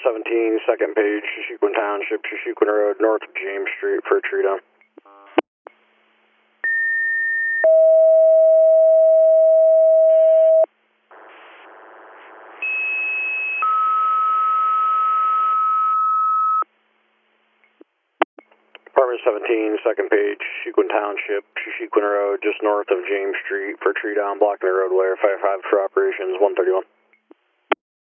17, second page, Shushequin Township, Shushequin Road, north of James Street for a tree down. Department 17, second page, Shushequin Township, Shushequin Road, just north of James Street for a tree down, blocking the roadway, 5-5 for operations, 131.